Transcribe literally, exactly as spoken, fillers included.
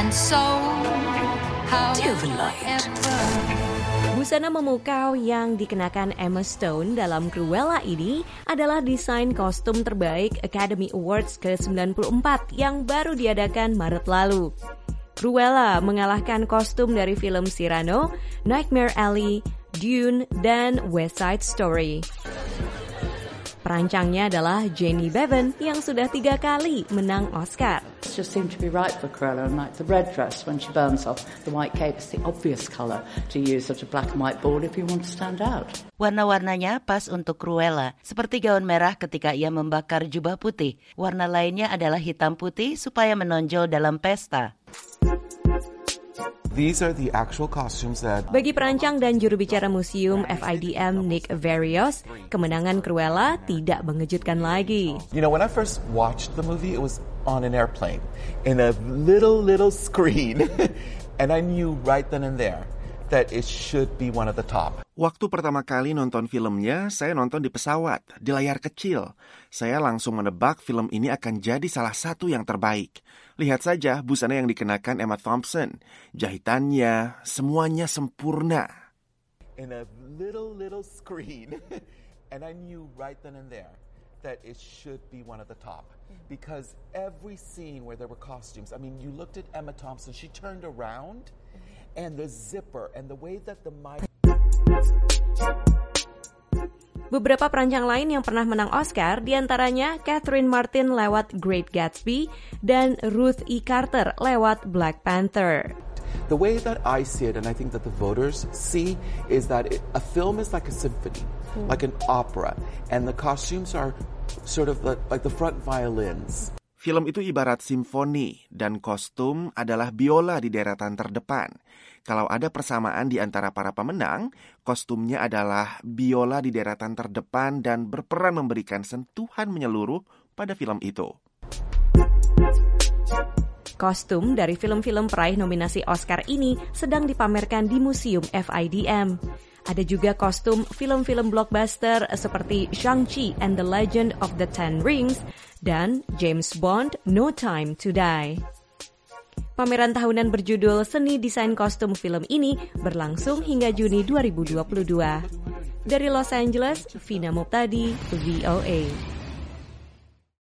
and so, however. Busana memukau yang dikenakan Emma Stone dalam Cruella ini adalah desain kostum terbaik Academy Awards ke sembilan puluh empat yang baru diadakan Maret lalu. Cruella mengalahkan kostum dari film Cyrano, Nightmare Alley, Dune, dan West Side Story. Perancangnya adalah Jenny Bevan yang sudah tiga kali menang Oscar. It just seemed to be right for Cruella, and like the red dress when she burns off the white cape is the obvious colour to use such a black and white ball if you want to stand out. Warna-warnanya pas untuk Cruella, seperti gaun merah ketika ia membakar jubah putih. Warna lainnya adalah hitam putih supaya menonjol dalam pesta. These are the actual costumes that... Bagi perancang dan juru bicara museum F I D M Nick Verios, kemenangan Cruella tidak mengejutkan lagi. You know, when I first watched the movie, it was on an airplane in a little, little screen. And I knew right then and there that it should be one of the top. Waktu pertama kali nonton filmnya, saya nonton di pesawat, di layar kecil. Saya langsung menebak film ini akan jadi salah satu yang terbaik. Lihat saja busana yang dikenakan Emma Thompson. Jahitannya, semuanya sempurna. In a little, little screen. And I knew right then and there that it should be one of the top. Because every scene where there were costumes, I mean, you looked at Emma Thompson, she turned around, and the zipper, and the way that the mic... Beberapa perancang lain yang pernah menang Oscar, diantaranya Catherine Martin lewat Great Gatsby dan Ruth E. Carter lewat Black Panther. The way that I see it, and I think that the voters see, is that it, a film is like a symphony, hmm. like an opera, and the costumes are sort of the, like the front violins. Film itu ibarat simfoni, dan kostum adalah biola di deretan terdepan. Kalau ada persamaan di antara para pemenang, kostumnya adalah biola di deretan terdepan dan berperan memberikan sentuhan menyeluruh pada film itu. Kostum dari film-film peraih nominasi Oscar ini sedang dipamerkan di Museum F I D M. Ada juga kostum film-film blockbuster seperti Shang-Chi and the Legend of the Ten Rings dan James Bond No Time to Die. Pameran tahunan berjudul Seni Desain Kostum Film ini berlangsung hingga Juni dua ribu dua puluh dua. Dari Los Angeles, Vina Muptadi, V O A.